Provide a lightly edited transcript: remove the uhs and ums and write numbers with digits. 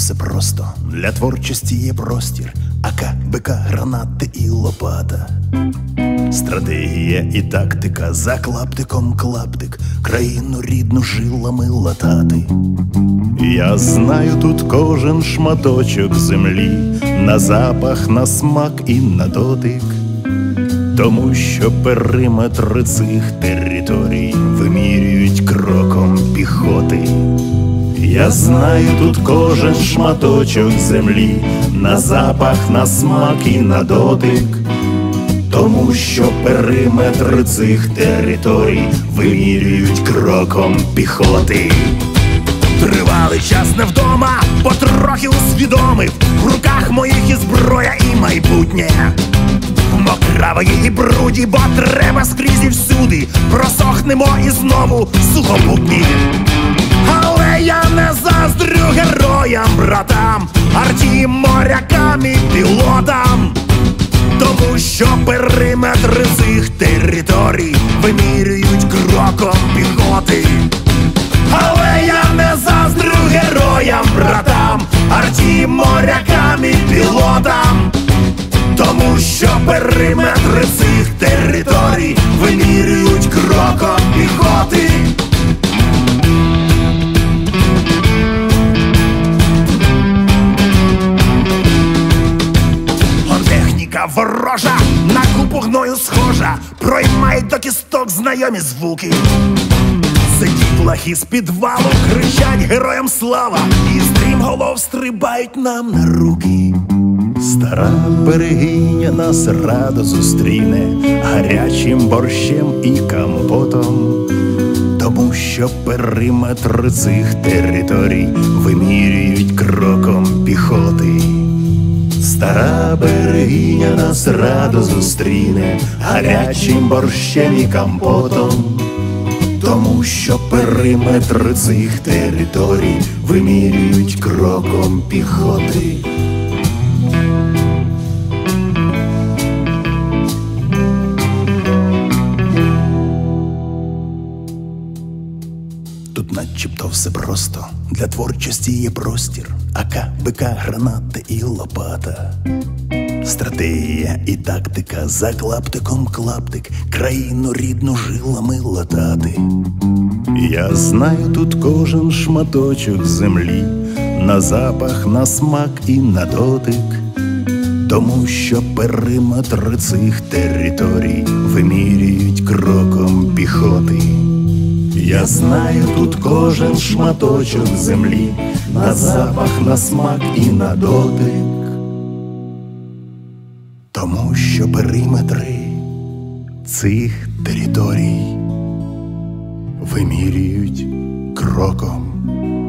все просто, для творчості є простір, АК, БК, гранати і лопата. Стратегія і тактика, за клаптиком клаптик, країну рідну жилами латати. Я знаю тут кожен шматочок землі, на запах, на смак і на дотик, тому що периметр цих територій вимірюють кроком піхоти. Я знаю тут кожен шматочок землі, на запах, на смак і на дотик, тому що периметр цих територій вимірюють кроком піхоти. Тривалий час не вдома, потрохи усвідомив, в руках моїх і зброя, і майбутнє. Мокравої і бруді, бо треба скрізь і всюди, просохнемо і знову сухопутні. Але я не заздрю героям, братам, арті, морякам і пілотам, тому що периметр цих територій вимірюють кроком піхоти. Але я не заздрю героям, братам, арті, морякам і пілотам, тому що периметр цих територій вимірюють кроком піхоти. Техніка ворожа, на купу гною схожа, проймають до кісток знайомі звуки. Сидітлахи з підвалу кричать героям слава, і стрімголов стрибають нам на руки. Стара берегиня нас радо зустріне гарячим борщем і компотом, тому що периметр цих територій вимірюють кроком піхоти. Стара берегиня нас радо зустріне гарячим борщем і компотом, тому що периметр цих територій вимірюють кроком піхоти. Тут начебто все просто, для творчості є простір, АК, БК, гранати і лопата. Стратегія і тактика, за клаптиком клаптик, країну рідну жилами латати. Я знаю тут кожен шматочок землі, на запах, на смак і на дотик, тому що периметр цих територій вимірюють кроком піхоти. Я знаю тут кожен шматочок землі, на запах, на смак і на дотик, тому що периметри цих територій вимірюють кроком